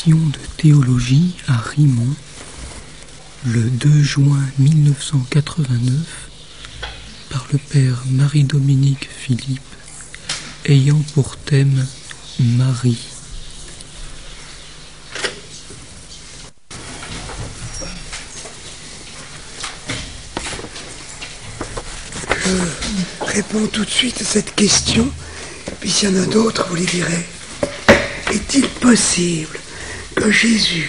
leçon de théologie à Rimont, le 2 juin 1989, par le père Marie-Dominique Philippe, ayant pour thème Marie. Je réponds tout de suite à cette question, puis s'il y en a d'autres, vous les direz. Est-il possible que Jésus,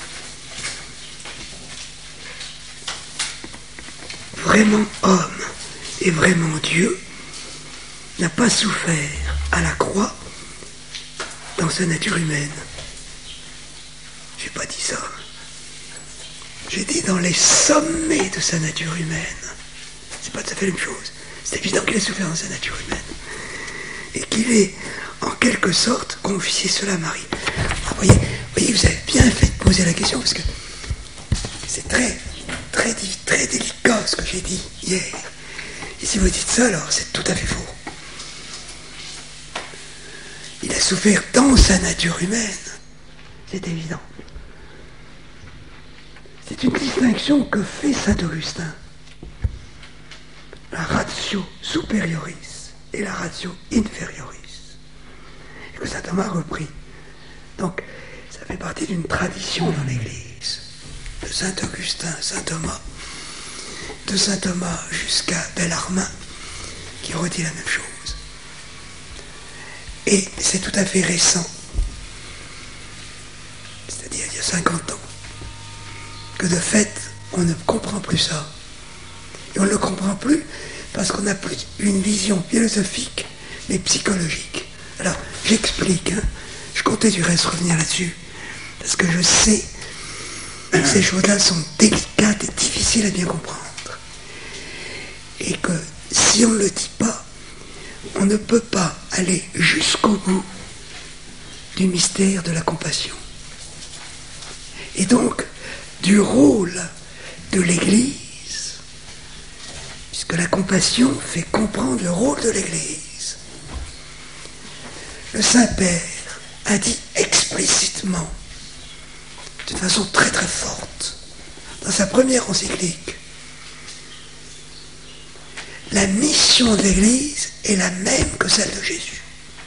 vraiment homme et vraiment Dieu, n'a pas souffert à la croix dans sa nature humaine? J'ai pas dit ça. J'ai dit dans les sommets de sa nature humaine. C'est pas tout à fait la même chose. C'est évident qu'il a souffert dans sa nature humaine. Et qu'il est, en quelque sorte, confié cela à Marie. Alors, voyez, vous avez bien fait de poser la question, parce que c'est très délicat ce que j'ai dit hier. Et si vous dites ça, alors c'est tout à fait faux. Il a souffert dans sa nature humaine. C'est évident. C'est une distinction que fait saint Augustin. La ratio superioris et la ratio inferioris. Et que saint Thomas a repris. Donc, ça fait partie d'une tradition dans l'Église. De saint Augustin, saint Thomas, de saint Thomas jusqu'à Bellarmin, qui redit la même chose. Et c'est tout à fait récent, c'est-à-dire il y a 50 ans, que de fait, on ne comprend plus ça. Et on ne le comprend plus parce qu'on n'a plus une vision philosophique, mais psychologique. Alors, j'explique, je comptais du reste revenir là-dessus, parce que je sais que ces choses-là sont délicates et difficiles à bien comprendre. Et que si on ne le dit pas, on ne peut pas aller jusqu'au bout du mystère de la compassion. Et donc, du rôle de l'Église, puisque la compassion fait comprendre le rôle de l'Église. Le Saint-Père a dit explicitement, d'une façon très très forte, dans sa première encyclique, la mission de l'Église est la même que celle de Jésus.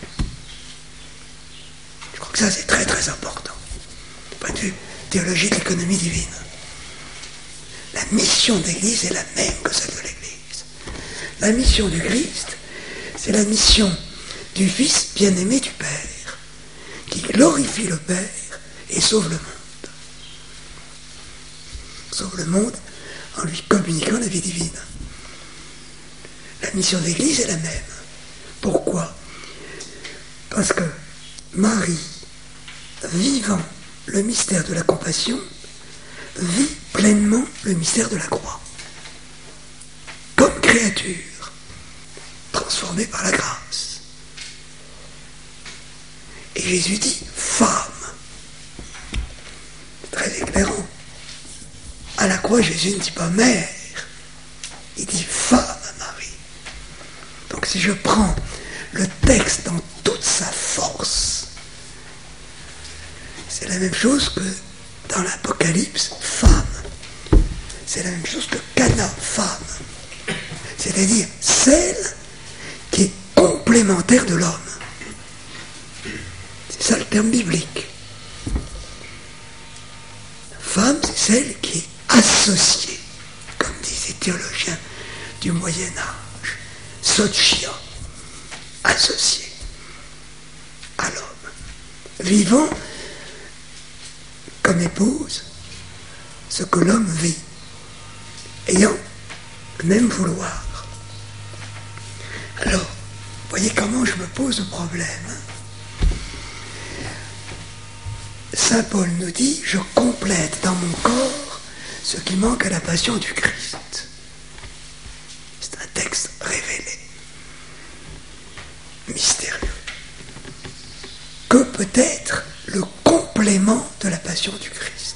Je crois que ça c'est très très important, du point de vue théologie de l'économie divine. La mission de l'Église est la même que celle de l'Église. La mission du Christ, c'est la mission du Fils bien-aimé du Père, qui glorifie le Père et sauve le monde. Sauve le monde en lui communiquant la vie divine. La mission de l'Église est la même. Pourquoi? Parce que Marie, vivant le mystère de la compassion, vit pleinement le mystère de la croix. Comme créature, transformée par la grâce. Et Jésus dit « femme ». C'est très éclairant. À la croix, Jésus ne dit pas « mère », il dit « femme ». Donc si je prends le texte dans toute sa force, c'est la même chose que dans l'Apocalypse, femme. C'est la même chose que Cana, femme. C'est-à-dire celle qui est complémentaire de l'homme. C'est ça le terme biblique. Femme, c'est celle qui est associée, comme disent les théologiens du Moyen-Âge. Socia, associé à l'homme, vivant comme épouse ce que l'homme vit, ayant le même vouloir. Alors, voyez comment je me pose le problème. Saint Paul nous dit, je complète dans mon corps ce qui manque à la passion du Christ. C'est un texte révélé, mystérieux. Que peut être le complément de la passion du Christ?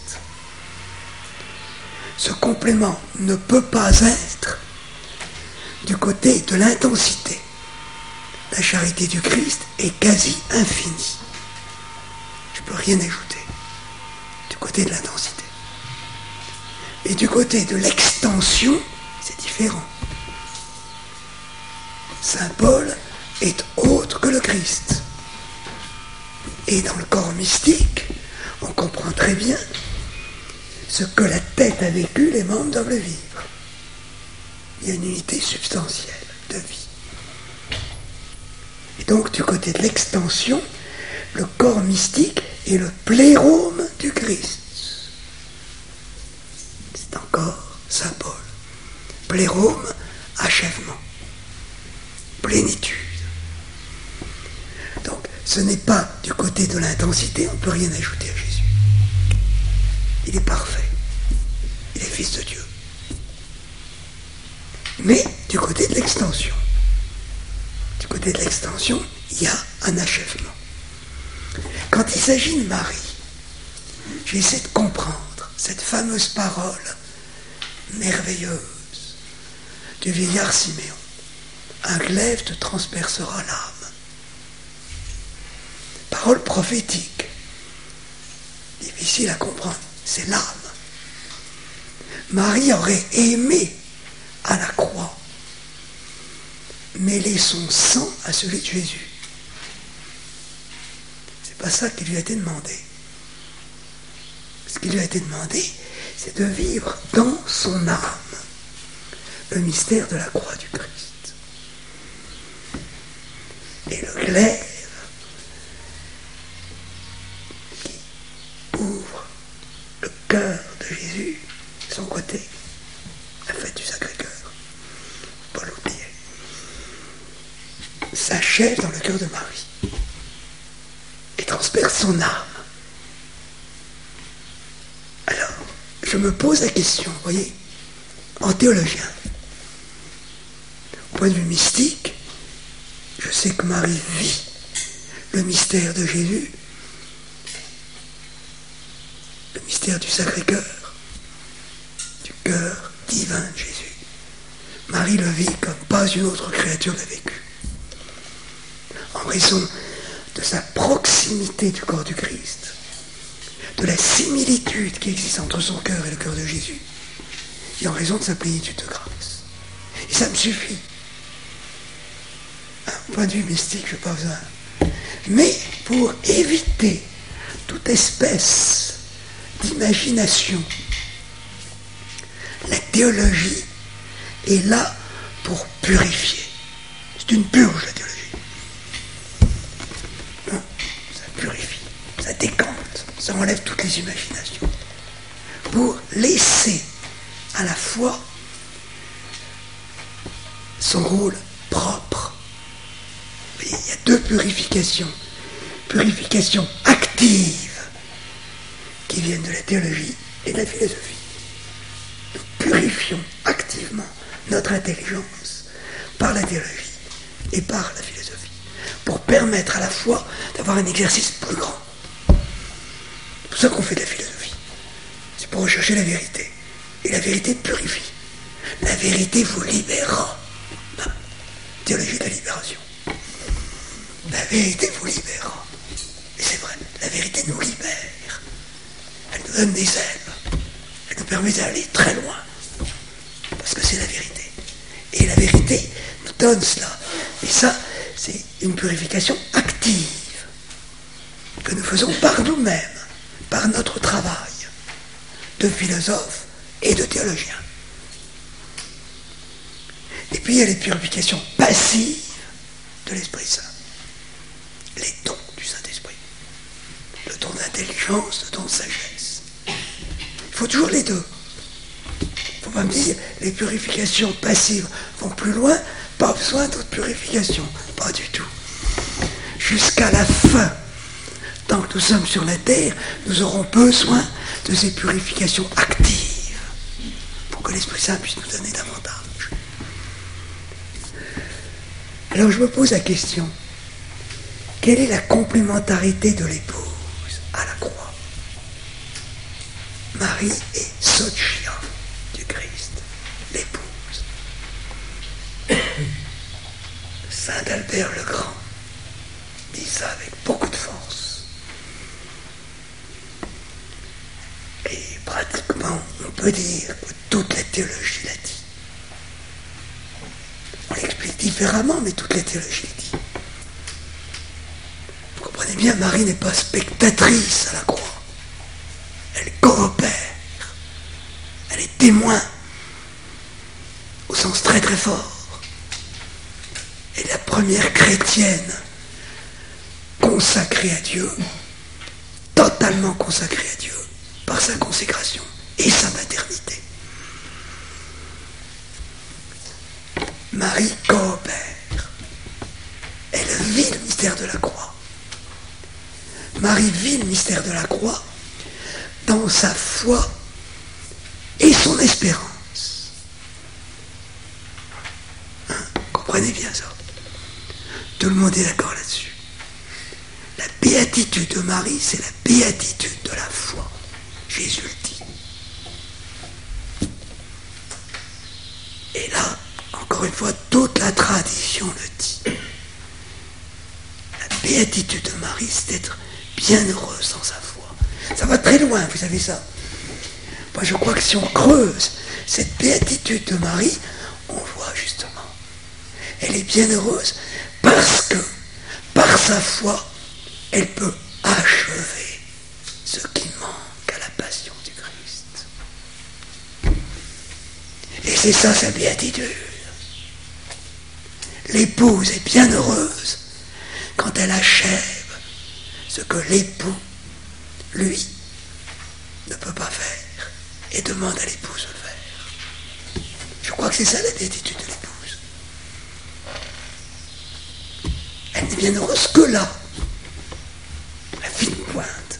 Ce complément ne peut pas être du côté de l'intensité. La charité du Christ est quasi infinie. Je ne peux rien ajouter. côté de l'intensité. Et du côté de l'extension, c'est différent. Saint Paul est autre que le Christ. Et dans le corps mystique, on comprend très bien ce que la tête a vécu, les membres doivent le vivre. Il y a une unité substantielle de vie. Et donc, du côté de l'extension, le corps mystique est le plérôme du Christ. C'est encore Saint Paul. Plérôme, achèvement, plénitude. Donc, ce n'est pas du côté de l'intensité, on ne peut rien ajouter à Jésus. Il est parfait. Il est fils de Dieu. Mais du côté de l'extension, il y a un achèvement. Quand il s'agit de Marie, j'essaie de comprendre cette fameuse parole merveilleuse du vieillard Siméon. Un glaive te transpercera l'âme. Parole prophétique. Difficile à comprendre. C'est l'âme. Marie aurait aimé à la croix mêler son sang à celui de Jésus. C'est pas ça qui lui a été demandé. Ce qui lui a été demandé, c'est de vivre dans son âme le mystère de la croix du Christ. Et le glaive qui ouvre le cœur de Jésus, son côté, la fête du Sacré-Cœur, pas l'oublier, s'achève dans le cœur de Marie et transperce son âme. Alors, je me pose la question, vous voyez, en théologien, au point de vue mystique, je sais que Marie vit le mystère de Jésus, le mystère du Sacré-Cœur, du cœur divin de Jésus. Marie le vit comme pas une autre créature l'a vécu. En raison de sa proximité du corps du Christ, de la similitude qui existe entre son cœur et le cœur de Jésus, et en raison de sa plénitude de grâce. Et ça me suffit. Au point de vue mystique, je n'ai pas besoin. Mais pour éviter toute espèce d'imagination, la théologie est là pour purifier. C'est une purge, la théologie. Ça purifie, ça décante, ça enlève toutes les imaginations. Pour laisser à la foi son rôle propre. Il y a deux purifications. Purification active qui viennent de la théologie et de la philosophie. Nous purifions activement notre intelligence par la théologie et par la philosophie pour permettre à la foi d'avoir un exercice plus grand. C'est pour ça qu'on fait de la philosophie. C'est pour rechercher la vérité. Et la vérité purifie. La vérité vous libérera. Théologie de la libération. La vérité vous libérera. Et c'est vrai, la vérité nous libère. Elle nous donne des ailes. Elle nous permet d'aller très loin. Parce que c'est la vérité. Et la vérité nous donne cela. Et ça, c'est une purification active que nous faisons par nous-mêmes, par notre travail de philosophe et de théologien. Et puis il y a les purifications passives de l'Esprit Saint. Les dons du Saint-Esprit. Le don d'intelligence, le don de sagesse. Il faut toujours les deux. Il ne faut pas me dire les purifications passives vont plus loin, pas besoin d'autres purifications. Pas du tout. Jusqu'à la fin, tant que nous sommes sur la terre, nous aurons besoin de ces purifications actives pour que l'Esprit Saint puisse nous donner davantage. Alors je me pose la question, quelle est la complémentarité de l'épouse à la croix? Marie est Sochia du Christ, l'épouse. Saint Albert le Grand dit ça avec beaucoup de force. pratiquement, on peut dire que toute la théologie l'a dit. On l'explique différemment, mais toute la théologie l'a dit. Vous comprenez bien, Marie n'est pas spectatrice à la croix. Elle coopère. Elle est témoin, au sens très très fort. Elle est la première chrétienne consacrée à Dieu, totalement consacrée à Dieu, par sa consécration et sa maternité. Marie coopère. Elle vit le mystère de la croix. Marie vit le mystère de la croix dans sa foi et son espérance. Hein, comprenez bien ça. Tout le monde est d'accord là-dessus. La béatitude de Marie, c'est la béatitude de la foi. Jésus le dit. Et là, encore une fois, toute la tradition le dit. La béatitude de Marie, c'est d'être bienheureuse dans sa foi. Ça va très loin, vous savez ça. Moi, je crois que si on creuse cette béatitude de Marie, on voit justement. Elle est bienheureuse parce que, par sa foi, elle peut achever ce qui manque à la passion du Christ. Et c'est ça sa béatitude. L'épouse est bienheureuse quand elle achève ce que l'époux, lui, ne peut pas faire et demande à l'épouse de faire. Je crois que c'est ça la béatitude de l'épouse. Elle n'est bienheureuse que là. La fine pointe.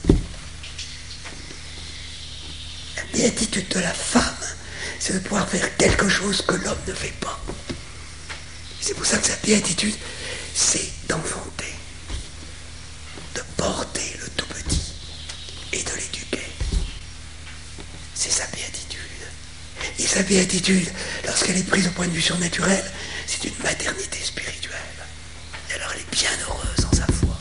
La béatitude de la femme, c'est de pouvoir faire quelque chose que l'homme ne fait pas. C'est pour ça que sa béatitude, c'est d'enfanter, de porter le tout petit et de l'éduquer. C'est sa béatitude. Et sa béatitude, lorsqu'elle est prise au point de vue surnaturel, c'est une maternité spirituelle. Et alors elle est bien heureuse dans sa foi.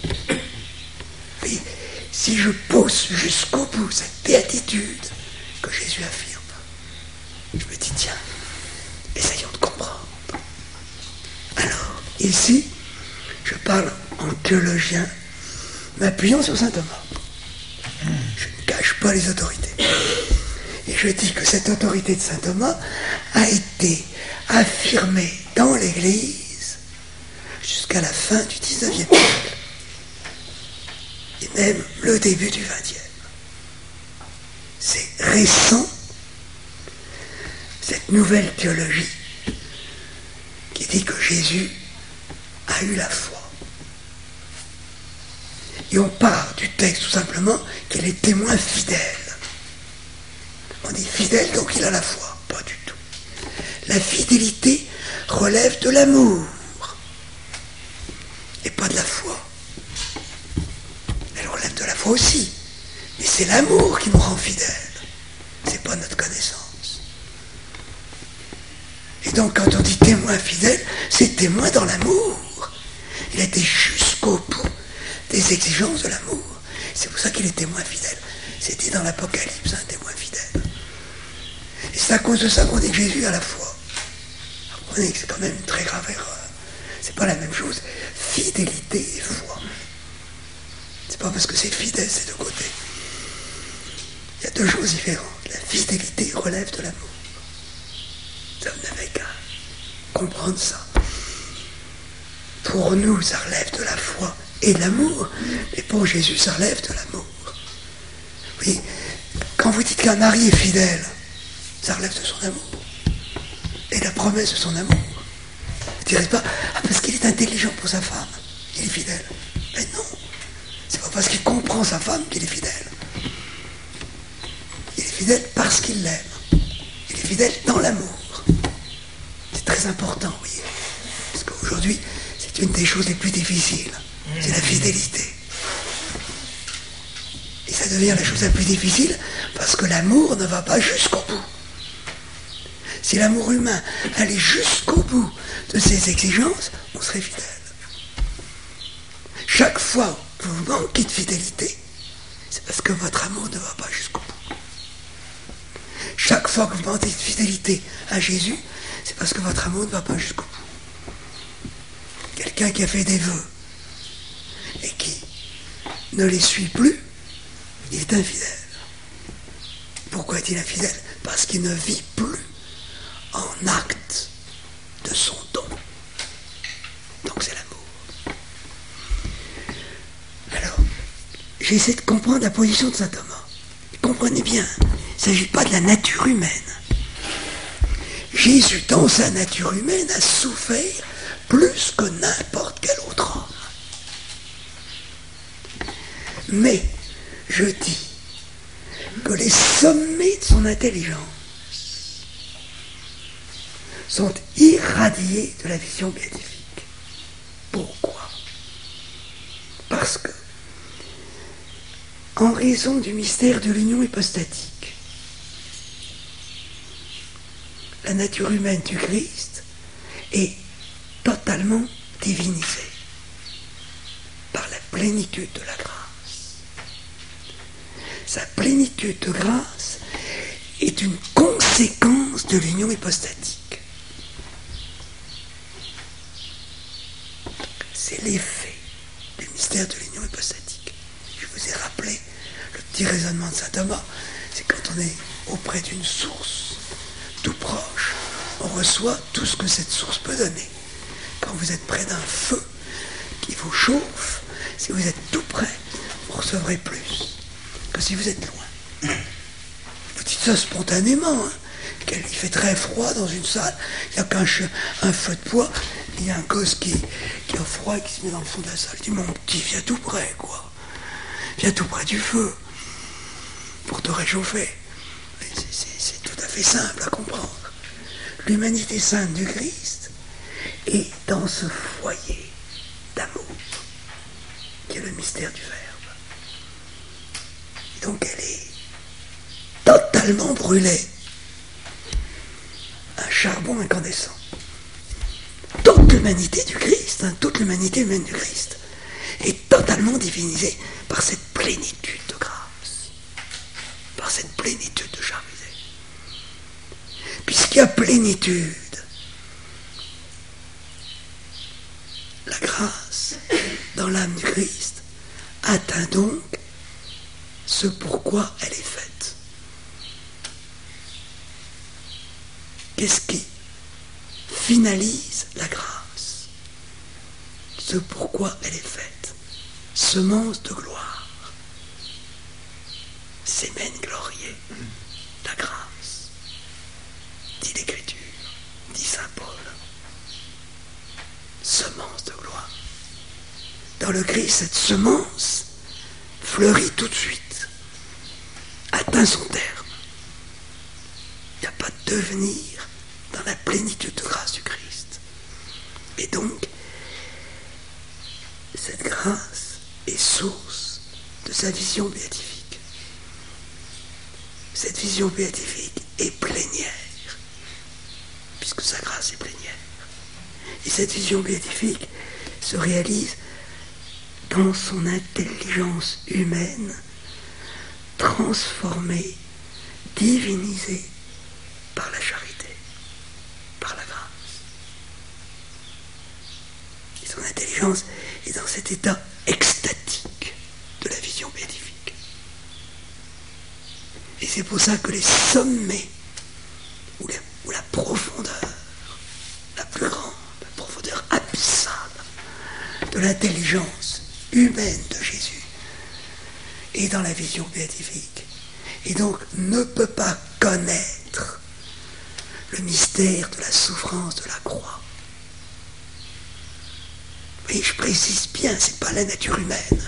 Mais si je pousse jusqu'au bout cette béatitude que Jésus affirme, je me dis, tiens, essayons de comprendre. Alors, ici, je parle en théologien, m'appuyant sur saint Thomas. Je ne cache pas les autorités. Et je dis que cette autorité de saint Thomas a été affirmée dans l'Église jusqu'à la fin du XIXe siècle. Et même le début du XXe. C'est récent, cette nouvelle théologie qui dit que Jésus a eu la foi. Et on part du texte tout simplement qu'il est témoin fidèle. On dit fidèle, donc il a la foi. Pas du tout. La fidélité relève de l'amour et pas de la foi. Elle relève de la foi aussi. Mais c'est l'amour qui nous rend fidèles. C'est pas notre connaissance. Et donc quand on dit témoin fidèle, c'est témoin dans l'amour. Il a été jusqu'au bout des exigences de l'amour. C'est pour ça qu'il est témoin fidèle. C'est dit dans l'Apocalypse, un témoin fidèle. Et c'est à cause de ça qu'on dit que Jésus a la foi. Vous comprenez que c'est quand même une très grave erreur. C'est pas la même chose. Fidélité et foi. C'est pas parce que c'est fidèle, c'est de côté. Il y a deux choses différentes. La fidélité relève de l'amour. Ça, vous n'avez qu'à comprendre ça. Pour nous, ça relève de la foi et de l'amour, mais pour Jésus, ça relève de l'amour. Oui, quand vous dites qu'un mari est fidèle, ça relève de son amour. Et la promesse de son amour. Vous ne direz pas, ah, parce qu'il est intelligent pour sa femme, il est fidèle. Mais non, c'est pas parce qu'il comprend sa femme qu'il est fidèle. Il est fidèle parce qu'il l'aime. Il est fidèle dans l'amour. C'est très important, vous voyez. Parce qu'aujourd'hui, c'est une des choses les plus difficiles. C'est la fidélité. Et ça devient la chose la plus difficile parce que l'amour ne va pas jusqu'au bout. Si l'amour humain allait jusqu'au bout de ses exigences, on serait fidèle. Chaque fois que vous manquez de fidélité, c'est parce que votre amour ne va pas jusqu'au bout. chaque fois que vous demandez de fidélité à Jésus, c'est parce que votre amour ne va pas jusqu'au bout. Quelqu'un qui a fait des vœux et qui ne les suit plus, il est infidèle. Pourquoi est-il infidèle? Parce qu'il ne vit plus en acte de son don. Donc c'est l'amour. Alors, j'essaie de comprendre la position de saint Thomas. Comprenez bien, il ne s'agit pas de la nature humaine. Jésus, dans sa nature humaine, a souffert plus que n'importe quel autre homme. Mais, je dis que les sommets de son intelligence sont irradiés de la vision béatifique. Pourquoi? Parce que, en raison du mystère de l'union hypostatique, la nature humaine du Christ est totalement divinisée par la plénitude de la grâce. Sa plénitude de grâce est une conséquence de l'union hypostatique. C'est l'effet du mystère de l'union hypostatique. Je vous ai rappelé le petit raisonnement de saint Thomas. C'est quand on est auprès d'une source tout proche, on reçoit tout ce que cette source peut donner. Quand vous êtes près d'un feu qui vous chauffe, si vous êtes tout près, vous recevrez plus que si vous êtes loin. Vous dites ça spontanément, hein. Il fait très froid dans une salle, il n'y a qu'un feu de bois, il y a un gosse qui a froid et qui se met dans le fond de la salle. Il dit, mon petit, viens tout près, quoi. Viens tout près du feu pour te réchauffer. C'est tout à fait simple à comprendre. L'humanité sainte du Christ est dans ce foyer d'amour qui est le mystère du Verbe. Et donc elle est totalement brûlée. Un charbon incandescent. Toute l'humanité du Christ, toute l'humanité humaine du Christ, est totalement divinisée par cette plénitude de grâce, par cette plénitude de charité. Puisqu'il y a plénitude, la grâce dans l'âme du Christ atteint donc ce pourquoi elle est faite. Qu'est-ce qui finalise la grâce? Ce pourquoi elle est faite. Semence de gloire. Sémen glorieux. La grâce. Dit l'Écriture. Dit saint Paul. Semence de gloire. Dans le Christ, cette semence fleurit tout de suite. Atteint son terme. Il n'y a pas de devenir dans la plénitude de grâce du Christ. Et donc, cette grâce est source de sa vision béatifique. Cette vision béatifique est plénière, puisque sa grâce est plénière. Et cette vision béatifique se réalise dans son intelligence humaine, transformée, divinisée par la charité, par la grâce. Et son intelligence est dans cet état extatique de la vision béatifique. Et c'est pour ça que les sommets, ou la profondeur, la plus grande, la profondeur abyssale de l'intelligence humaine de Jésus est dans la vision béatifique. Et donc ne peut pas connaître le mystère de la souffrance de la croix. Et je précise bien, c'est pas la nature humaine.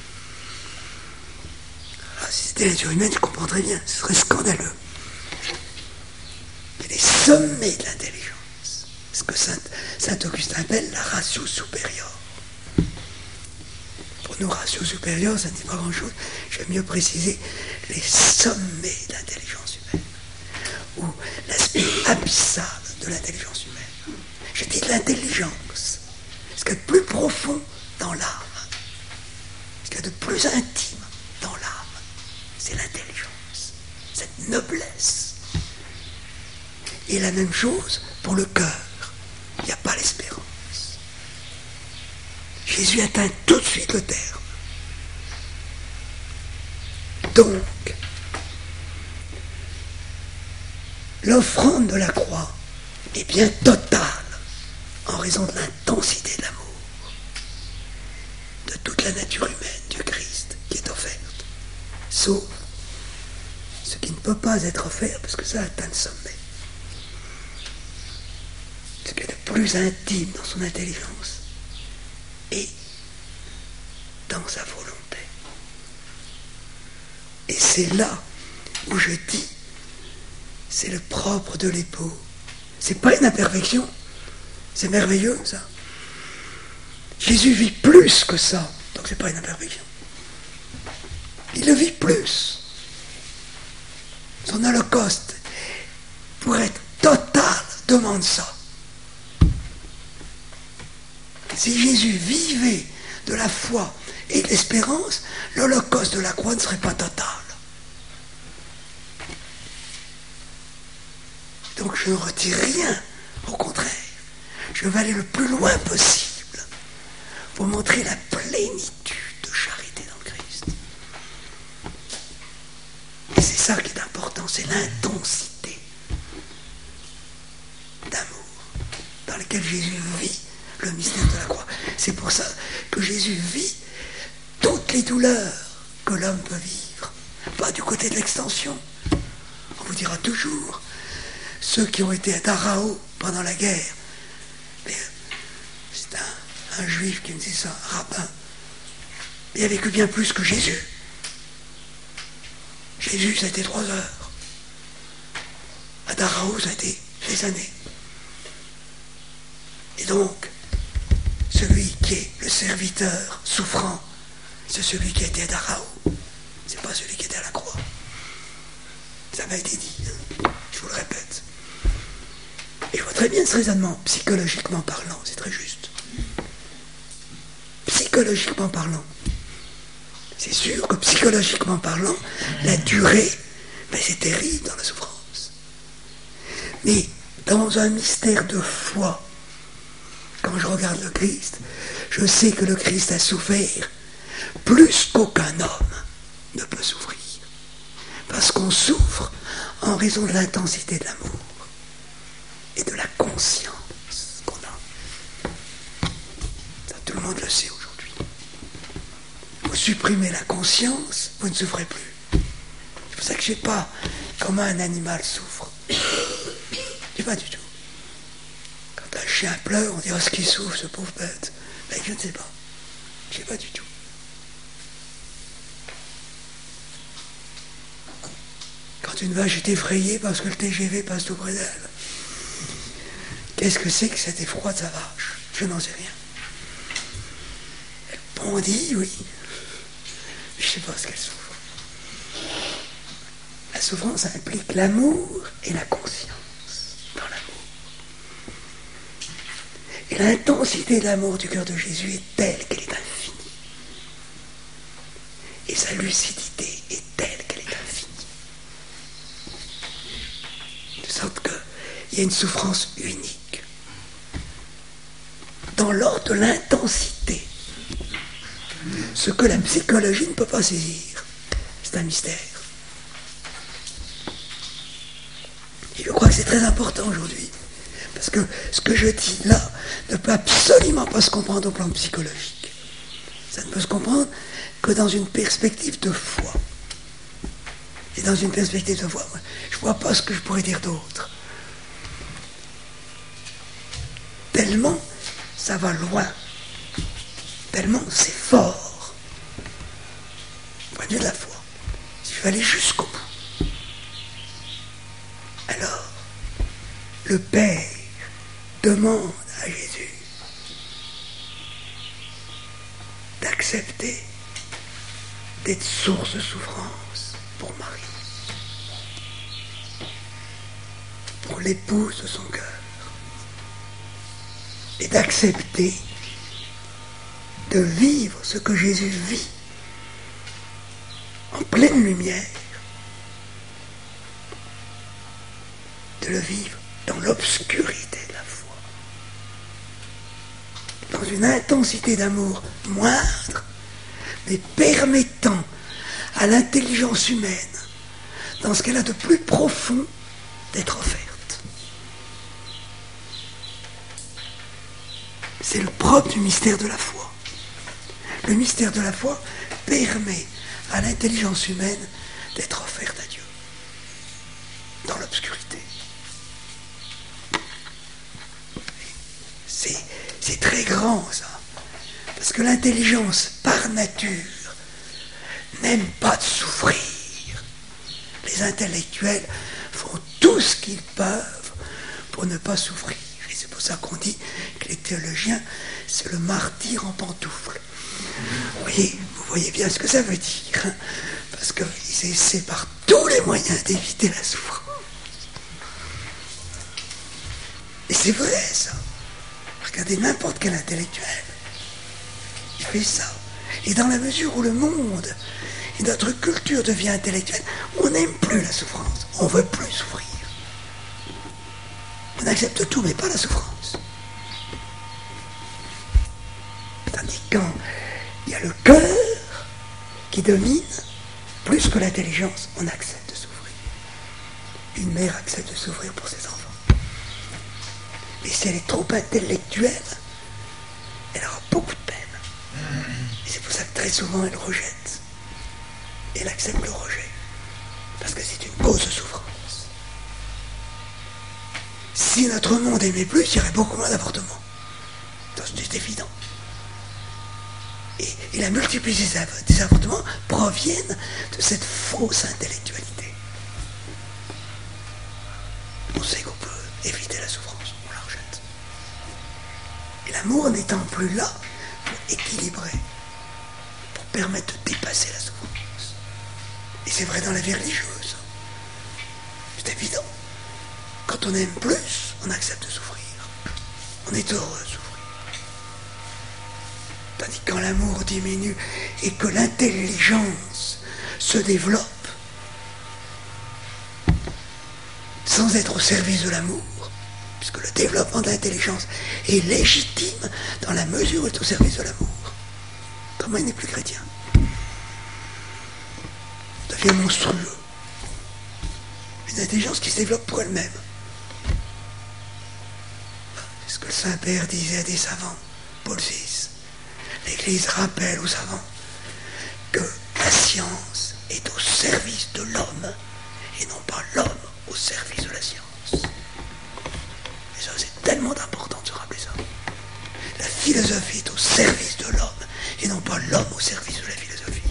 Alors, si c'était la nature humaine, je comprendrais bien, ce serait scandaleux. Mais les sommets de l'intelligence, ce que saint Augustin appelle la ratio supérieure. Pour nous, ratio supérieure, ça ne dit pas grand-chose. J'aime mieux préciser les sommets de l'intelligence humaine, ou l'aspect abyssal de l'intelligence humaine. Je dis de l'intelligence, ce qu'il y a de plus profond dans l'âme, ce qu'il y a de plus intime dans l'âme, c'est l'intelligence, cette noblesse Et la même chose pour le cœur. Il n'y a pas l'espérance. Jésus atteint tout de suite le terme. Donc, l'offrande de la croix est bien totale en raison de l'intensité de l'amour, de toute la nature humaine du Christ qui est offerte, sauf ce qui ne peut pas être offert parce que ça atteint le sommet. Ce qui est le plus intime dans son intelligence et dans sa volonté. Et c'est là où je dis, c'est le propre de l'époux. C'est pas une imperfection, c'est merveilleux ça. Jésus vit plus que ça, donc c'est pas une imperfection. Il le vit plus. Son holocauste, pour être total, demande ça. Si Jésus vivait de la foi et de l'espérance, l'holocauste de la croix ne serait pas total. Donc je ne retire rien, au contraire. Je vais aller le plus loin possible pour montrer la plénitude de charité dans le Christ. Et c'est ça qui est important, c'est l'intensité d'amour dans laquelle Jésus vit le mystère de la croix. C'est pour ça que Jésus vit toutes les douleurs que l'homme peut vivre. Pas du côté de l'extension. On vous dira toujours, ceux qui ont été à Dachau pendant la guerre, mais c'est un juif qui me dit ça, un rabbin, il a vécu bien plus que Jésus. Jésus, ça a été 3 heures. À Dachau, ça a été des années. Et donc, celui qui est le serviteur souffrant, c'est celui qui a été à Dachau. C'est pas celui qui était à la croix. Ça m'a été dit, je vous le répète. Et je vois très bien ce raisonnement, psychologiquement parlant, c'est très juste. Psychologiquement parlant. C'est sûr que psychologiquement parlant, la durée, c'est terrible dans la souffrance. Mais dans un mystère de foi, quand je regarde le Christ, je sais que le Christ a souffert plus qu'aucun homme ne peut souffrir. Parce qu'on souffre en raison de l'intensité de l'amour et de la conscience qu'on a. Ça, tout le monde le sait aujourd'hui. Vous supprimez la conscience, vous ne souffrez plus. C'est pour ça que je ne sais pas comment un animal souffre. Je ne sais pas du tout. Quand un chien pleure, on dirait ce qu'il souffre, ce pauvre bête. Mais je ne sais pas. Je ne sais pas du tout. Quand une vache est effrayée parce que le TGV passe tout près d'elle, qu'est-ce que c'est que cet effroi de sa vache? Je n'en sais rien. Elle bondit, oui. Je ne sais pas ce qu'elle souffre. La souffrance implique l'amour et la conscience dans l'amour. Et l'intensité de l'amour du cœur de Jésus est telle qu'elle est infinie. Et sa lucidité est telle qu'elle est infinie. De sorte qu'il y a une souffrance unique. Dans l'ordre de l'intensité. Ce que la psychologie ne peut pas saisir. C'est un mystère. Et je crois que c'est très important aujourd'hui. Parce que ce que je dis là ne peut absolument pas se comprendre au plan psychologique. Ça ne peut se comprendre que dans une perspective de foi. Et dans une perspective de foi, je ne vois pas ce que je pourrais dire d'autre. Tellement ça va loin. Tellement c'est fort. Du point de vue de la foi. Si je veux aller jusqu'au bout. Alors, le Père demande à Jésus d'accepter d'être source de souffrance pour Marie, pour l'épouse de son cœur, et d'accepter de vivre ce que Jésus vit en pleine lumière, de le vivre dans l'obscurité de la foi, dans une intensité d'amour moindre, mais permettant à l'intelligence humaine, dans ce qu'elle a de plus profond, d'être offerte. C'est le propre du mystère de la foi. Le mystère de la foi permet à l'intelligence humaine d'être offerte à Dieu, dans l'obscurité. C'est très grand, ça. Parce que l'intelligence, par nature, n'aime pas de souffrir. Les intellectuels font tout ce qu'ils peuvent pour ne pas souffrir. Et c'est pour ça qu'on dit que les théologiens, c'est le martyr en pantoufles. Vous voyez bien ce que ça veut dire. Hein, parce qu'ils essaient par tous les moyens d'éviter la souffrance. Et c'est vrai, ça. Regardez n'importe quel intellectuel. Il fait ça. Et dans la mesure où le monde et notre culture devient intellectuelle, on n'aime plus la souffrance. On ne veut plus souffrir. On accepte tout, mais pas la souffrance. Tandis que quand il y a le cœur qui domine, plus que l'intelligence, on accepte de souffrir. Une mère accepte de souffrir pour ses enfants. Mais si elle est trop intellectuelle, elle aura beaucoup de peine. Et c'est pour ça que très souvent elle rejette. Et elle accepte le rejet. Parce que c'est une cause de souffrance. Si notre monde aimait plus, il y aurait beaucoup moins d'avortements. C'est évident. Et la multiplicité des avortements proviennent de cette fausse intellectualité. On sait qu'on peut éviter la souffrance, on la rejette. Et l'amour n'étant plus là pour équilibrer, pour permettre de dépasser la souffrance. Et c'est vrai dans la vie religieuse. C'est évident. Quand on aime plus, on accepte de souffrir. On est heureux de souffrir. Tandis que quand l'amour diminue et que l'intelligence se développe, sans être au service de l'amour, puisque le développement de l'intelligence est légitime dans la mesure où il est au service de l'amour. Comment il n'est plus chrétien? Il devient monstrueux. Une intelligence qui se développe pour elle-même. C'est ce que le Saint-Père disait à des savants, Paul VI. L'Église rappelle aux savants que la science est au service de l'homme et non pas l'homme au service de la science. Et ça, c'est tellement important de se rappeler ça. La philosophie est au service de l'homme et non pas l'homme au service de la philosophie.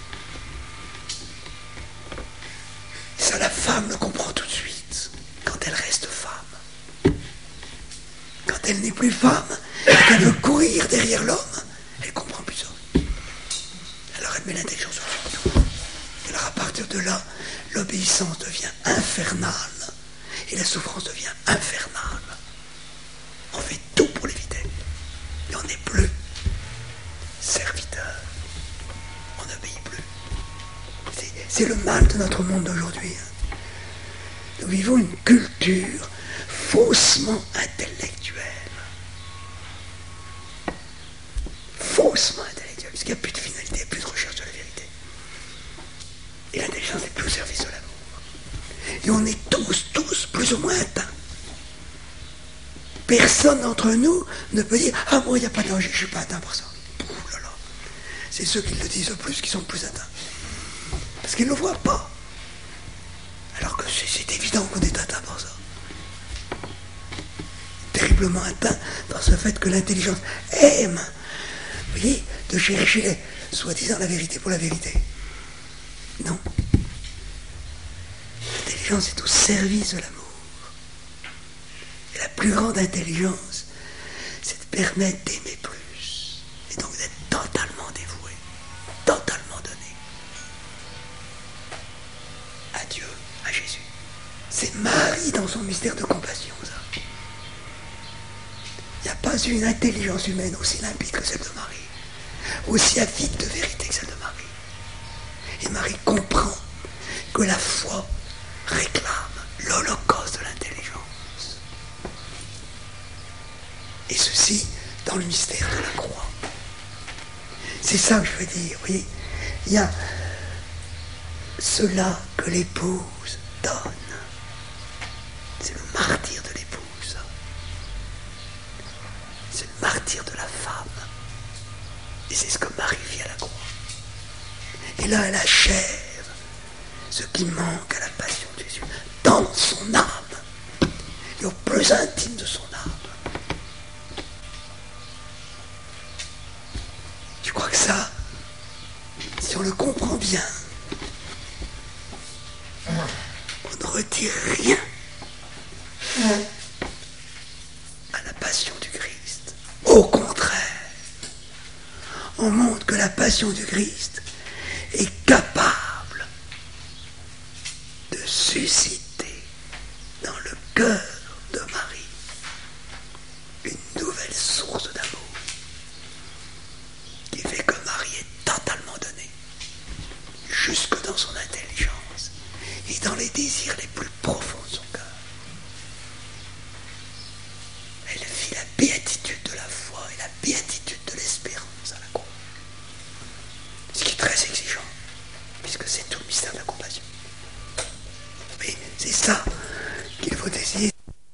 Et ça, la femme le comprend tout de suite quand elle reste femme. Quand elle n'est plus femme et qu'elle veut courir derrière l'homme, elle comprend plus ça. Alors elle met l'intelligence au dessus. Et alors à partir de là, l'obéissance devient infernale et la souffrance devient infernale. On fait tout pour l'éviter. Et on n'est plus serviteur. On n'obéit plus. C'est le mal de notre monde d'aujourd'hui. Nous vivons une culture faussement intellectuelle. Faussement intellectuelle, parce qu'il n'y a plus de finalité, plus de recherche de la vérité. Et l'intelligence n'est plus au service de l'amour. Et on est tous, plus ou moins atteints. Personne d'entre nous ne peut dire « Ah, moi, il n'y a pas de danger, je ne suis pas atteint par ça. » Ouh là là. C'est ceux qui le disent le plus qui sont le plus atteints. Parce qu'ils ne le voient pas. Alors que c'est évident qu'on est atteint par ça. Terriblement atteint par ce fait que l'intelligence aime, vous voyez, de chercher soi-disant la vérité pour la vérité. Non. L'intelligence est au service de l'amour. Et la plus grande intelligence, c'est de permettre d'aimer plus. Et donc d'être totalement dévoué, totalement donné à Dieu, à Jésus. C'est Marie dans son mystère de compassion, ça. Il n'y a pas une intelligence humaine aussi limpide que celle de Marie, aussi avide de vérité que celle de Marie. Et Marie comprend que la foi réclame l'holocauste de l'intelligence. Et ceci dans le mystère de la croix. C'est ça que je veux dire, vous voyez. Il y a cela que l'épouse donne. C'est le martyr de l'épouse. C'est le martyr de la femme. Et c'est ce que Marie vit à la croix. Et là, elle achève ce qui manque à la passion de Jésus dans son âme et au plus intime de son âme. Je crois que ça, si on le comprend bien, on ne retire rien à la passion du Christ. Au contraire, on montre que la passion du Christ est capable de susciter dans le cœur de Marie une nouvelle source d'amour qui fait que Marie est totalement donnée jusque dans son intelligence et dans les désirs les plus profonds de son cœur. Elle vit la béatitude de la foi et la béatitude de l'espérance à la croix. Ce qui est très exigeant, puisque c'est tout le mystère de la compassion. Mais c'est ça qu'il faut essayer.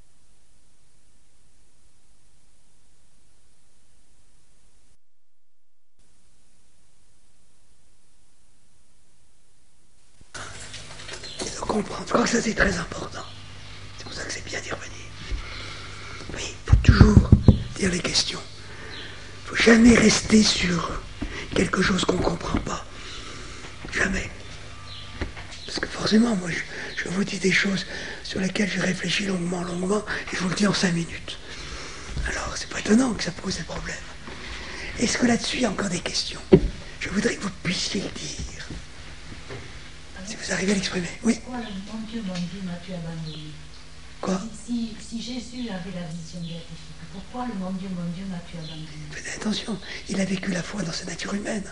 Et de comprendre. Je crois que ça c'est très important. C'est pour ça que c'est bien d'y revenir. Oui, il faut toujours dire les questions. Il ne faut jamais rester sur quelque chose qu'on ne comprend pas. Jamais. Parce que forcément, moi, je vous dis des choses sur lesquelles j'ai réfléchi longuement, et je vous le dis en 5 minutes. Alors, c'est pas étonnant que ça pose des problèmes. Est-ce que là-dessus, il y a encore des questions? Je voudrais que vous puissiez le dire. Si vous arrivez à l'exprimer. Oui. Pourquoi mon Dieu, m'as-tu abandonné? Quoi? Si Jésus avait la vision béatifique, pourquoi le mon Dieu, m'as-tu abandonné? Faites attention, il a vécu la foi dans sa nature humaine.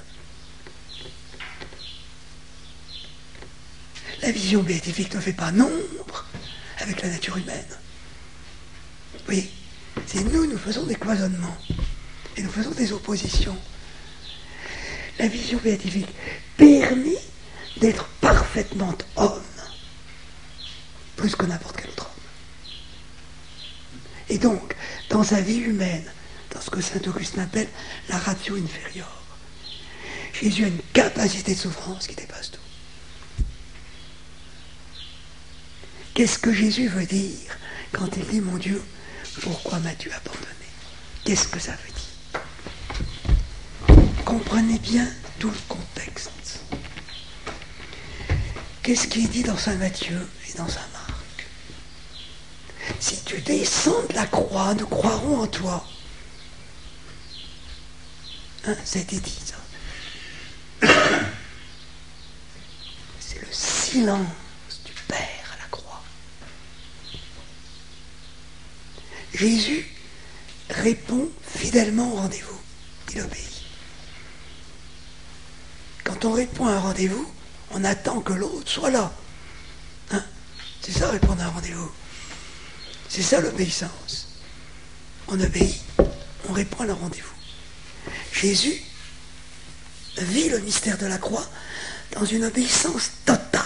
La vision béatifique ne fait pas nombre avec la nature humaine. Oui, c'est nous faisons des cloisonnements et nous faisons des oppositions. La vision béatifique permet d'être parfaitement homme, plus que n'importe quel autre homme. Et donc, dans sa vie humaine, dans ce que saint Augustin appelle la ratio inférieure, Jésus a une capacité de souffrance qui dépasse tout. Qu'est-ce que Jésus veut dire quand il dit « Mon Dieu, pourquoi m'as-tu abandonné ?» Qu'est-ce que ça veut dire? Comprenez bien tout le contexte. Qu'est-ce qui est dit dans saint Matthieu et dans saint Marc? Si tu descends de la croix, nous croirons en toi. Hein, ça a été dit, ça. C'est le silence du Père à la croix. Jésus répond fidèlement au rendez-vous. Il obéit. Quand on répond à un rendez-vous, on attend que l'autre soit là. Hein? C'est ça, répondre à un rendez-vous. C'est ça l'obéissance. On obéit, on répond à un rendez-vous. Jésus vit le mystère de la croix dans une obéissance totale.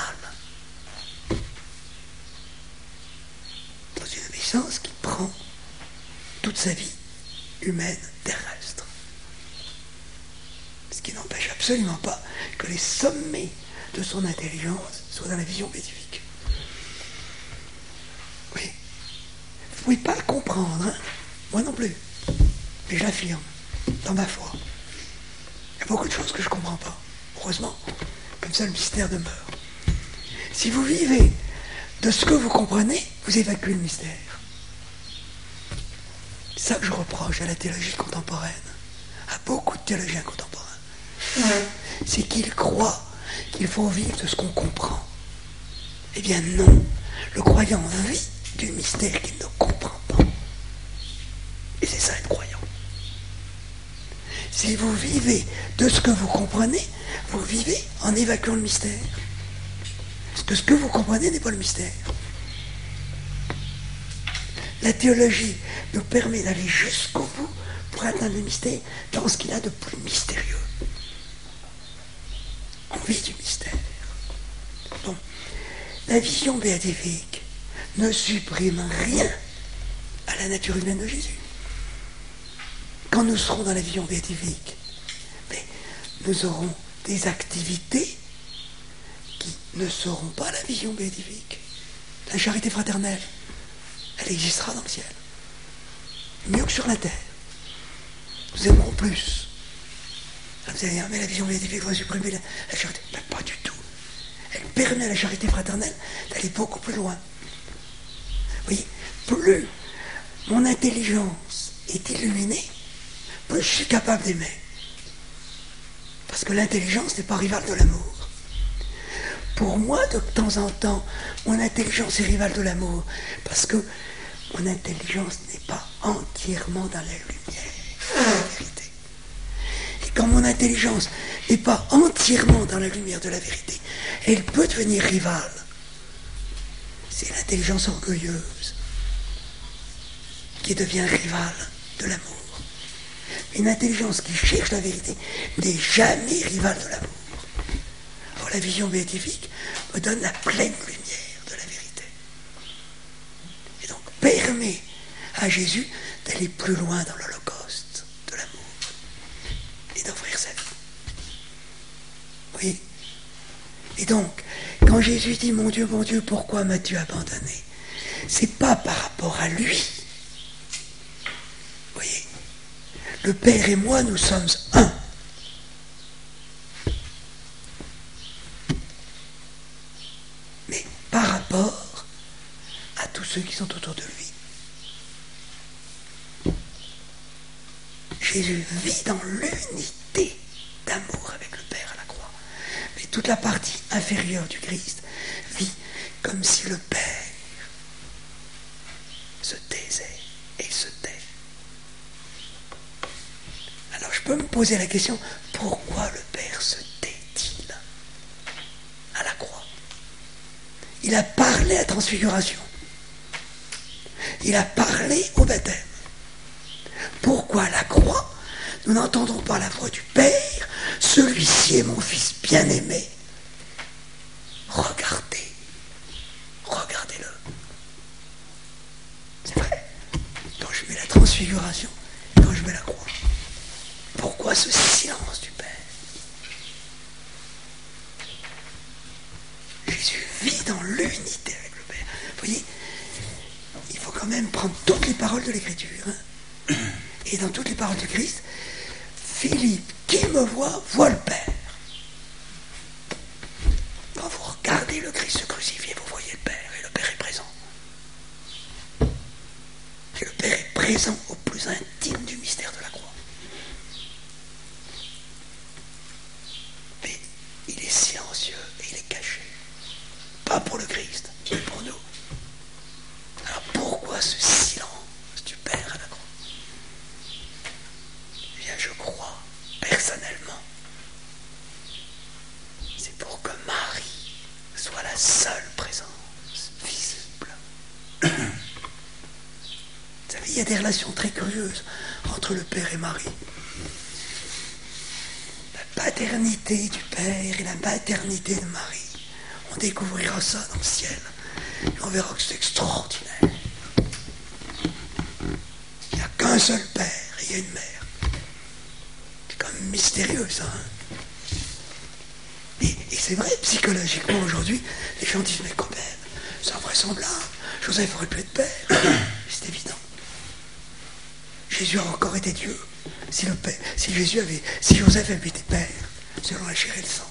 Dans une obéissance qui prend toute sa vie humaine terrestre. Ce qui n'empêche absolument pas que les sommets de son intelligence soient dans la vision béatifique. Oui. Vous ne pouvez pas le comprendre, hein? Moi non plus. Mais je l'affirme, dans ma foi. Il y a beaucoup de choses que je ne comprends pas. Heureusement, comme ça le mystère demeure. Si vous vivez de ce que vous comprenez, vous évacuez le mystère. C'est ça que je reproche à la théologie contemporaine, à beaucoup de théologiens contemporains. C'est qu'ils croient qu'il faut vivre de ce qu'on comprend. Eh bien non, le croyant vit du mystère qu'il ne comprend pas. Et c'est ça être croyant. Si vous vivez de ce que vous comprenez, vous vivez en évacuant le mystère. Parce que ce que vous comprenez n'est pas le mystère. La théologie nous permet d'aller jusqu'au bout pour atteindre le mystère dans ce qu'il a de plus mystérieux. On vit du mystère. Bon, la vision béatifique ne supprime rien à la nature humaine de Jésus. Quand nous serons dans la vision béatifique, mais nous aurons des activités qui ne seront pas la vision béatifique. La charité fraternelle, elle existera dans le ciel. Mieux que sur la terre. Nous aimerons plus. Vous allez dire, mais la vision béatifique va supprimer la charité. Mais pas du tout. Elle permet à la charité fraternelle d'aller beaucoup plus loin. Vous voyez, plus mon intelligence est illuminée, plus je suis capable d'aimer. Parce que l'intelligence n'est pas rivale de l'amour. Pour moi, de temps en temps, mon intelligence est rivale de l'amour. Parce que mon intelligence n'est pas entièrement dans la lumière de la vérité. Et quand mon intelligence n'est pas entièrement dans la lumière de la vérité, elle peut devenir rivale. C'est l'intelligence orgueilleuse qui devient rivale de l'amour. Une intelligence qui cherche la vérité n'est jamais rivale de l'amour. Alors la vision béatifique me donne la pleine lumière de la vérité. Et donc permet à Jésus d'aller plus loin dans l'holocauste de l'amour et d'offrir sa vie. Oui. Et donc, quand Jésus dit « Mon Dieu, pourquoi m'as-tu abandonné ?» c'est pas par rapport à lui. Vous voyez, le Père et moi, nous sommes un. Mais par rapport à tous ceux qui sont autour de lui. Jésus vit dans l'unité d'amour avec le Père à la croix. Mais toute la partie inférieure du Christ vit comme si le Père se taisait et se tait. Alors je peux me poser la question, pourquoi le Père se tait-il à la croix? Il a parlé à la transfiguration. Il a parlé au baptême. Pourquoi à la croix, nous n'entendons pas la voix du Père? Celui-ci est mon Fils bien-aimé. Regardez. Regardez-le. C'est vrai. Quand je mets la transfiguration, quand je mets la croix, pourquoi ce silence du Père? Jésus vit dans l'unité avec le Père. Vous voyez, il faut quand même prendre toutes les paroles de l'Écriture. Hein. Et dans toutes les paroles du Christ, Philippe, qui me voit le Père. Quand vous regardez le Christ se crucifié, vous voyez le Père, et le Père est présent. Et le Père est présent au plus intime du mystère de la croix. Mais il est silencieux et il est caché. Pas pour le Christ, mais pour nous. Alors pourquoi ce silence du Père à la croix? Eh bien, je crois, personnellement, c'est pour que Marie soit la seule présence visible. Vous savez, il y a des relations très curieuses entre le Père et Marie. La paternité du Père et la maternité de Marie. On découvrira ça dans le ciel. Et on verra que c'est extraordinaire. Il n'y a qu'un seul Père et il y a une mère. C'est quand même mystérieux, ça. Hein, et c'est vrai, psychologiquement, aujourd'hui, les gens disent, mais quand même, c'est invraisemblable. Joseph aurait pu être père. C'est évident. Jésus a encore été Dieu. Si Joseph avait été père, selon la chair et le sang.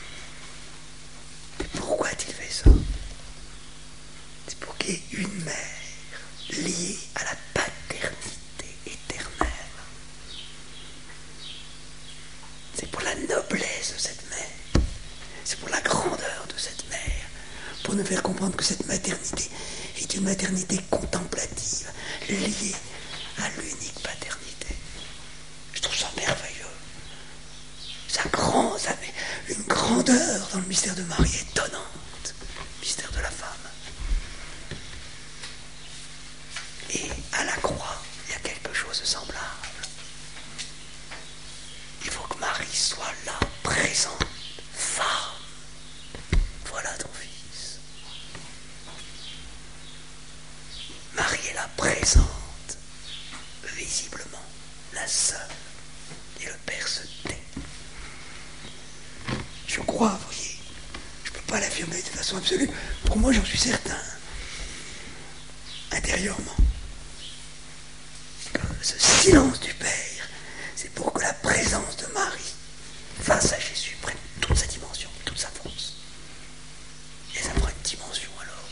Mais pourquoi a-t-il fait ça? C'est pour qu'il y ait une mère liée à la paternité éternelle. C'est pour la noblesse de cette mère. C'est pour la grandeur de cette mère. Pour nous faire comprendre que cette maternité est une maternité contemplative, liée à l'unique paternité. Je trouve ça merveilleux. Ça met une grandeur dans le mystère de Marie étonnante, le mystère de la femme. Et à la croix, il y a quelque chose de semblable. Il faut que Marie soit là, présente, femme. Voilà ton fils. Marie est là, présente, visiblement, la seule. Et le Père se tait. Je crois, vous voyez, je ne peux pas l'affirmer de façon absolue. Pour moi, j'en suis certain, intérieurement, que ce silence du Père, c'est pour que la présence de Marie face à Jésus prenne toute sa dimension, toute sa force. Et ça prend une dimension alors.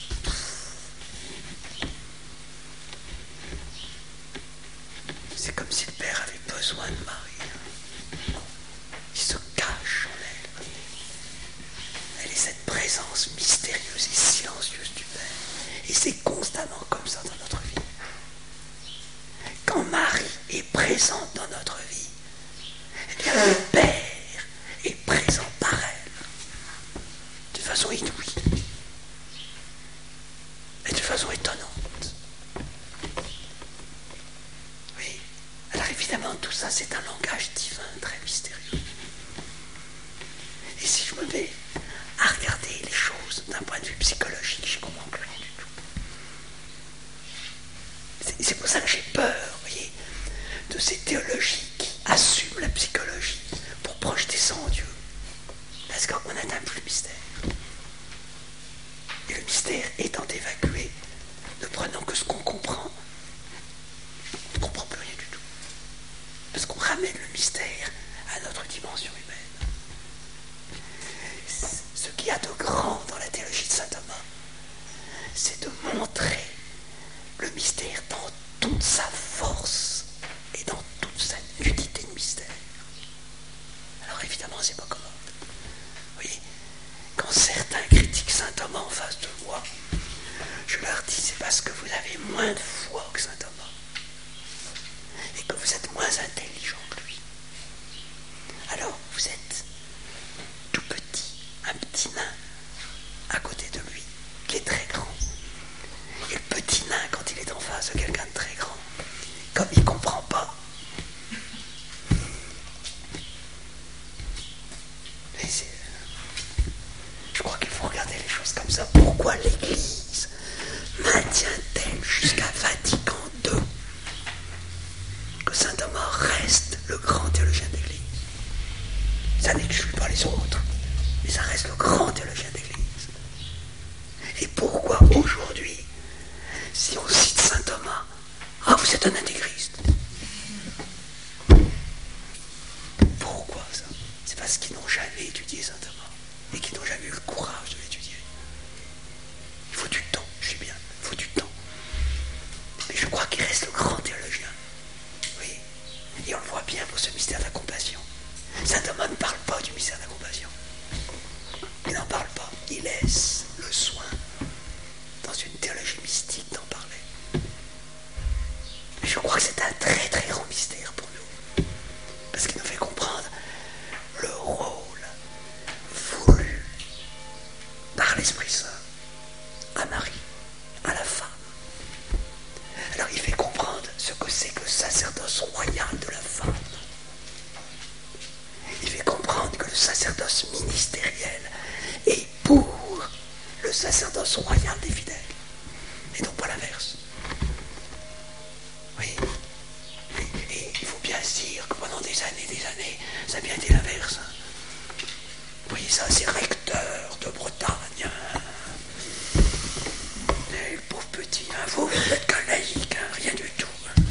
C'est comme si le Père avait besoin de Marie. Il se cache en elle. Elle est cette présence mystérieuse et silencieuse du Père. Et c'est constamment comme ça dans notre vie. Quand Marie est présente dans notre vie, eh bien le Père est présent par elle, de façon inouïe et de façon étonnante. Oui, alors évidemment tout ça c'est un langage divin très mystérieux. Et si je me mets à regarder les choses d'un point de vue psychologique, je comprends plus rien du tout. C'est pour ça que j'ai peur, vous voyez, de ces théologies qui assument la psychologie pour projeter ça en Dieu. Parce qu'on n'atteint plus le mystère. Et le mystère étant évacué, ne prenant que ce qu'on comprend, on ne comprend plus rien du tout. Parce qu'on ramène le mystère à notre dimension humaine. Ce qu'il y a de grand dans la théologie de saint Thomas, c'est de montrer le mystère dans toute sa force et dans toute sa nudité de mystère. Alors évidemment, c'est pas commode. Vous voyez, quand certains critiquent saint Thomas en face de moi, je leur dis c'est parce que vous avez moins de foi que saint Thomas et que vous êtes moins intelligent que lui. Alors vous êtes tout petit, un petit nain à côté de lui qui est très grand. Et le petit nain, quand il est en face de quelqu'un de très grand, comme il ne comprend pas, je crois qu'il faut regarder les choses comme ça. Pourquoi l'Église maintient-elle jusqu'à Vatican II que saint Thomas reste le grand théologien de l'Église? Ça n'exclut pas les autres, mais ça reste le grand théologien de l'Église. Et pourquoi aujourd'hui, si on cite saint Thomas, ah, vous êtes un antéchrist? Pourquoi ça? C'est parce qu'ils n'ont jamais étudié saint Thomas et qu'ils n'ont jamais eu le courage de l'étudier. Il faut du temps, je sais bien, il faut du temps. Mais je crois qu'il reste le grand théologien. Oui, et on le voit bien pour ce mystère de la compassion. Saint Thomas ne parle pas du mystère de la compassion. Il n'en parle pas. Il laisse le soin, dans une théologie mystique, d'en parler. Mais je crois que c'est un très très grand mystère pour nous. Parce qu'il nous fait comprendre le rôle voulu par l'Esprit Saint à Marie, à la femme. Alors il fait comprendre ce que c'est que le sacerdoce royal de la femme. Il fait comprendre que le sacerdoce ministériel est pour le sacerdoce royal des fidèles, et non pas l'inverse. Oui. Et il faut bien se dire que pendant des années, ça a bien été l'inverse. Vous voyez ça, c'est recteur de Bretagne. Et le pauvre petit, vous êtes qu'un laïque, rien du tout.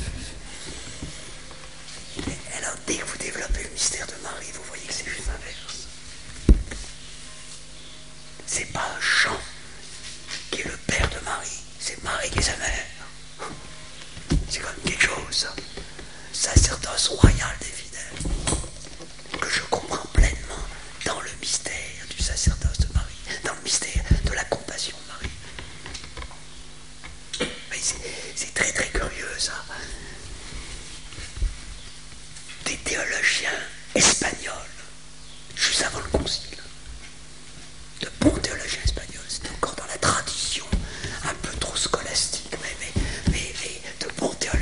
Et alors dès que vous développez le mystère de Marie, vous voyez que c'est juste l'inverse. C'est pas Jean qui est le père de Marie, c'est Marie qui est sa mère. C'est quand même quelque chose, ça. Sacerdoce royal des fidèles, que je comprends pleinement dans le mystère du sacerdoce de Marie, dans le mystère de la compassion de Marie. Mais c'est très très curieux, ça. Des théologiens espagnols, juste avant le concile, de bons théologiens espagnols, c'est encore dans la tradition un peu trop scolastique, mais de bons théologiens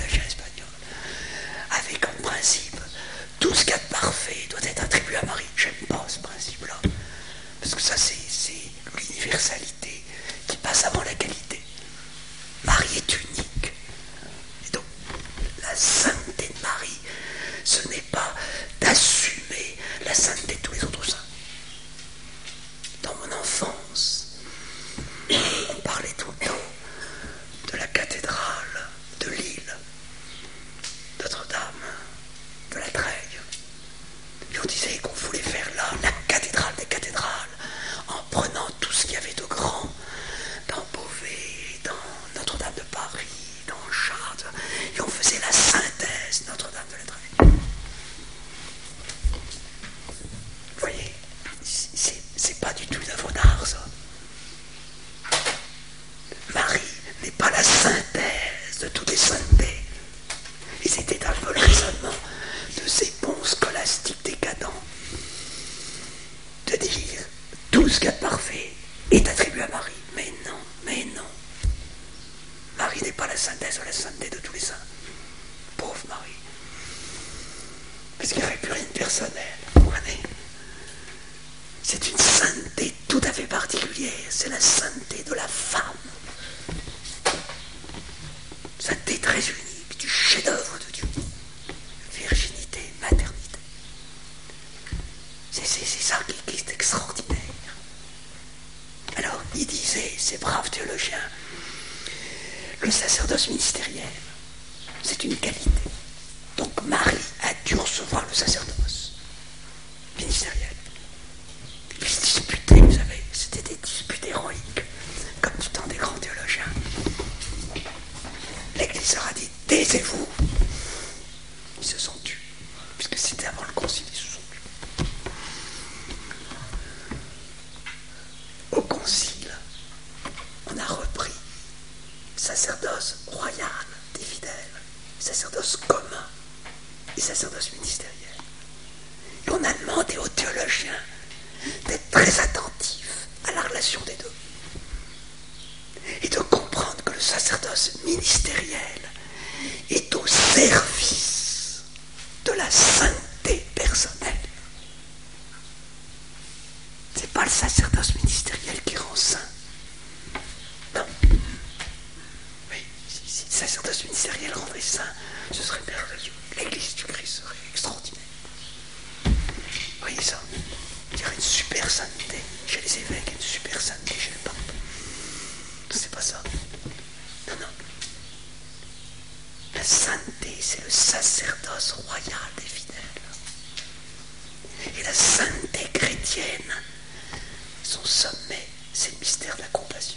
n'est pas la synthèse de la sainteté de tous les saints. Pauvre Marie. Parce qu'il n'y aurait plus rien de personnel. Vous comprenez? C'est une sainteté tout à fait particulière. C'est la sainteté de la femme. Sainteté très unique, du chef-d'œuvre de Dieu. Virginité, maternité. C'est ça qui est extraordinaire. Alors, il disait, ces braves théologiens, le sacerdoce ministériel, c'est une qualité. Donc Marie a dû recevoir le sacerdoce ministériel. Et puis se disputer, vous savez, c'était des disputes héroïques, comme du temps des grands théologiens. L'Église leur a dit, taisez-vous. Ils se sont tus, puisque c'était avant le concile, ils se sont tus. Au concile, on a repris sacerdoce royal des fidèles, sacerdoce commun et sacerdoce ministériel. Et on a demandé aux théologiens d'être très attentifs à la relation des deux et de comprendre que le sacerdoce ministériel est au service de la sainteté personnelle. C'est pas le sacerdoce ministériel qui rend saint. Non. Oui, si le sacerdoce ministériel rendait saint, ce serait merveilleux. L'Église du Christ serait extraordinaire. Vous voyez ça? Il y aurait une super sainteté chez les évêques et une super sainteté chez le pape. C'est pas ça. Non, non. La sainteté, c'est le sacerdoce royal des fidèles. Et la sainteté chrétienne, son sommet, c'est le mystère de la compassion.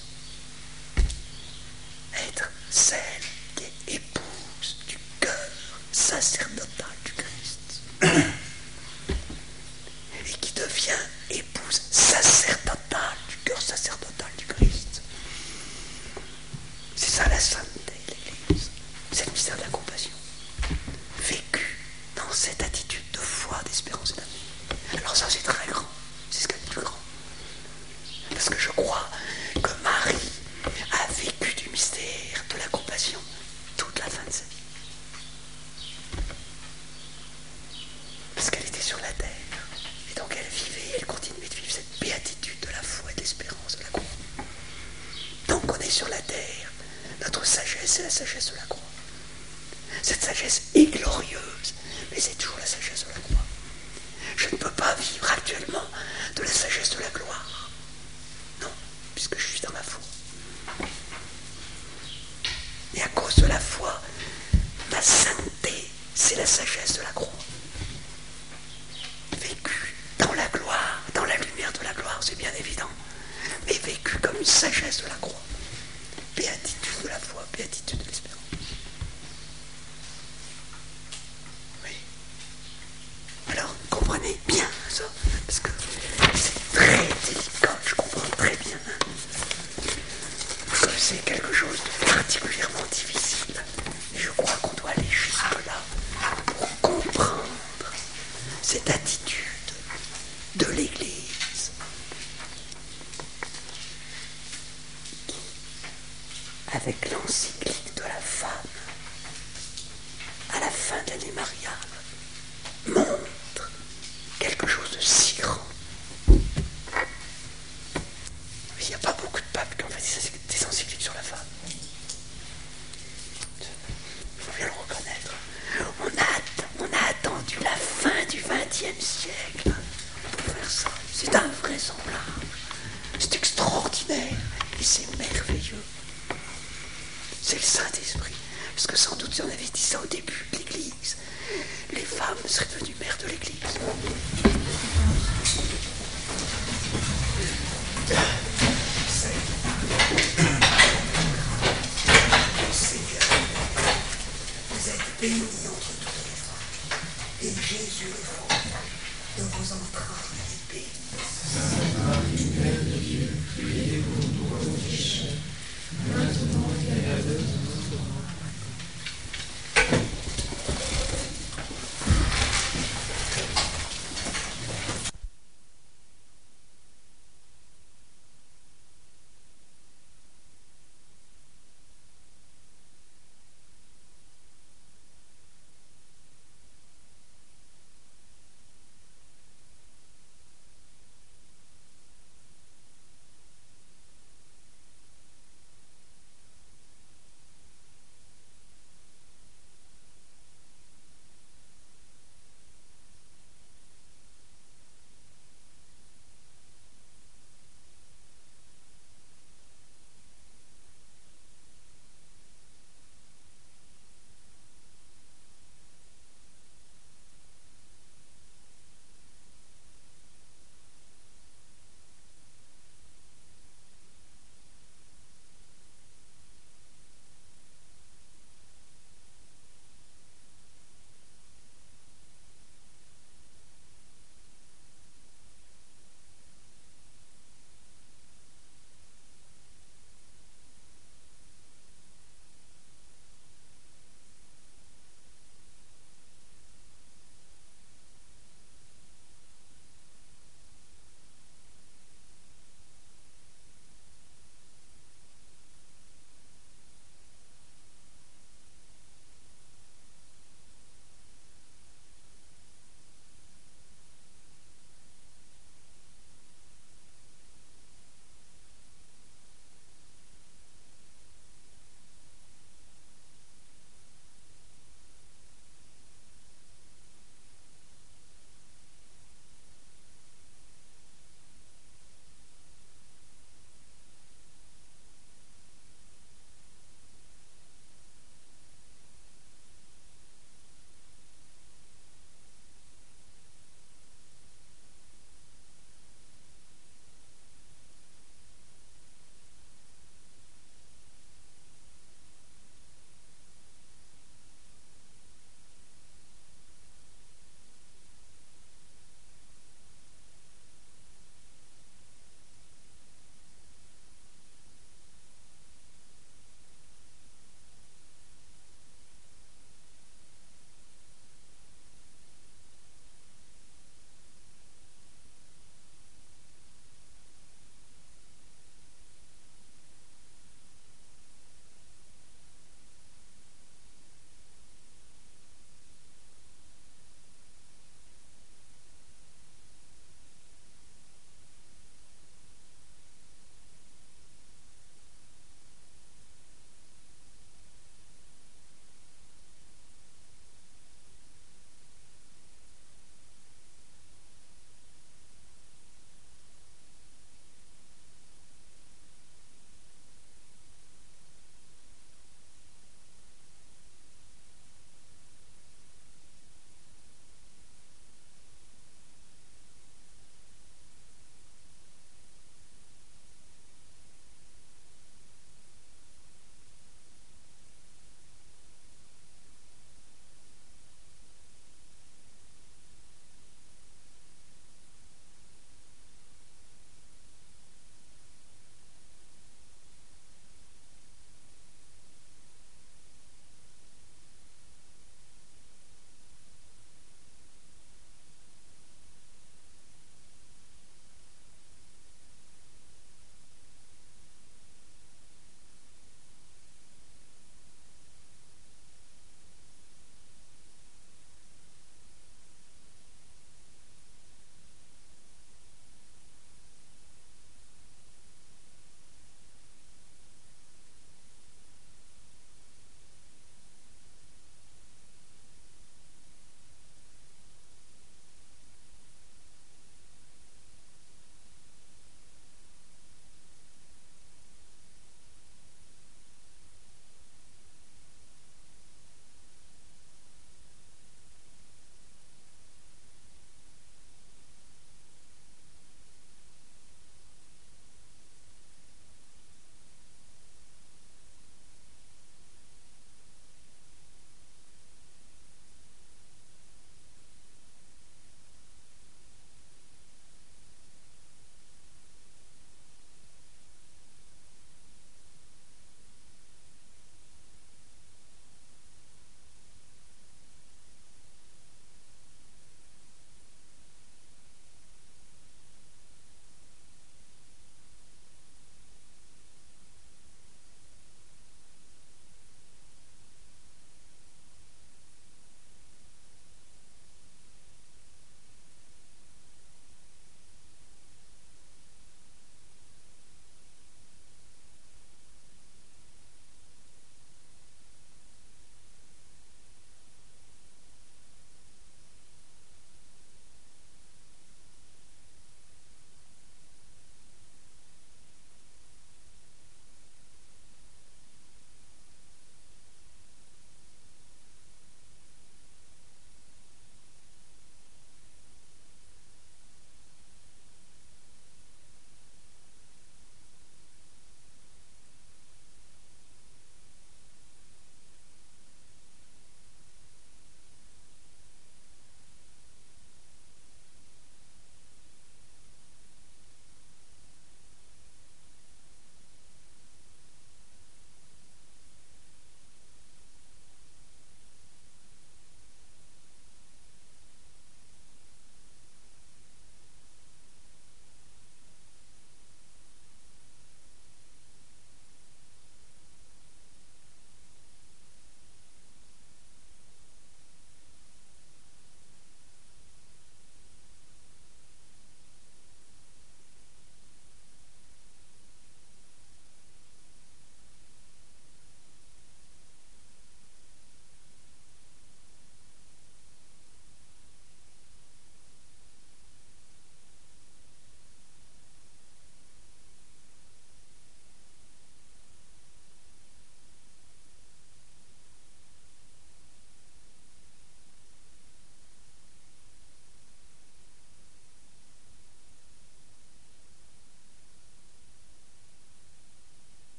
Être celle qui est épouse du cœur sacerdotal du Christ. Et qui devient épouse sacerdotale du cœur sacerdotal du Christ. C'est ça la sainteté de l'Église. C'est le mystère de la compassion. Vécu dans cette attitude de foi, d'espérance et d'amour. Alors ça c'est très grand. C'est ce qu'il y a de plus grand. Parce que je crois que Marie a vécu du mystère de la compassion toute la fin de sa vie. Parce qu'elle était sur la terre. Et donc elle vivait, elle continuait de vivre cette béatitude de la foi et de l'espérance de la croix. Donc on est sur la terre. Notre sagesse, c'est la sagesse de la croix. Cette sagesse est glorieuse, mais c'est toujours la sagesse de la croix. Je ne peux pas vivre actuellement de la sagesse de la gloire. Non, puisque je suis dans la foi. Et à cause de la foi, ma sainteté, c'est la sagesse de la croix. Vécu dans la gloire, dans la lumière de la gloire, c'est bien évident, mais vécu comme une sagesse de la croix. Béatitude de la foi, béatitude de l'espérance. Oui. Alors, comprenez bien ça, parce que c'est très délicat, je comprends très bien que c'est quelque chose de particulièrement difficile. Et je crois qu'on doit aller jusque-là pour comprendre cette attitude de l'Église avec l'encyclique de la femme à la fin de l'année mariale montre quelque chose de si grand. Il n'y a pas beaucoup de papes qui ont fait des encycliques sur la femme. Il faut bien le reconnaître. On a attendu la fin du XXe siècle pour faire ça. C'est invraisemblable. C'est extraordinaire. Et c'est merveilleux. C'est le Saint-Esprit. Parce que sans doute, si on avait dit ça au début de l'Église, les femmes seraient devenues mères de l'Église. Vous êtes bénis.